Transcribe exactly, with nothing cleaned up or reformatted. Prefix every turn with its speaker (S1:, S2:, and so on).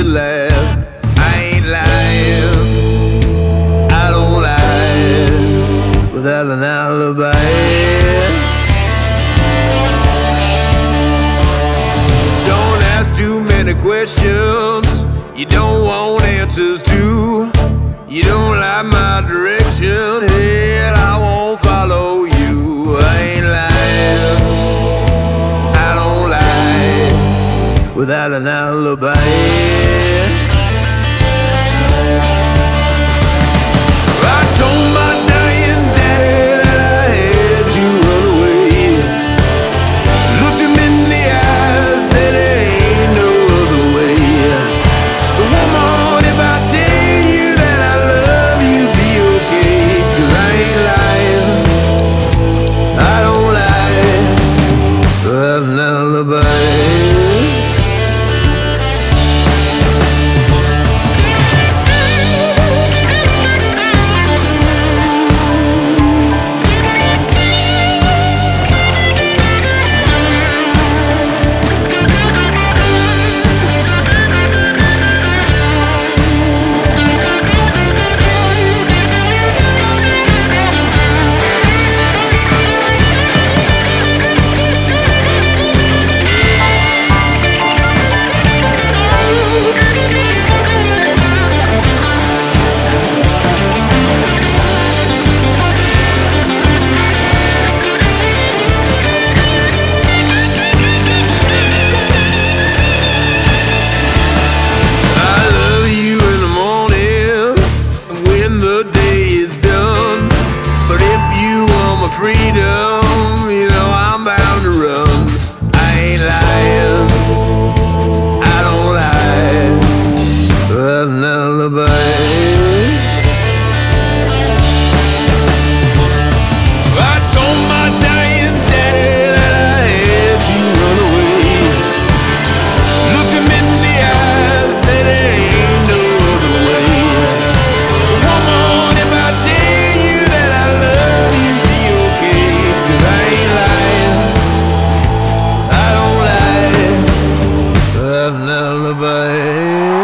S1: last. I ain't lying, I don't lie without an alibi. Don't ask too many questions you don't want answers to. You don't like my direction, hell, I won't follow you. I ain't lying, I don't lie without an alibi. I told my dying daddy that I had to run away. Looked him in the eyes, said there ain't no other way. So woman, if I tell you that I love you, be okay. 'Cause I ain't lying, I don't lie without an alibi. Freedom, you know I'm bound to run. I ain't lying, I don't lie without an alibi. I told my dying daddy that I had to run away. Looked him in the eyes, said there ain't no other way. So woman, if I tell you that I love you, an alibi.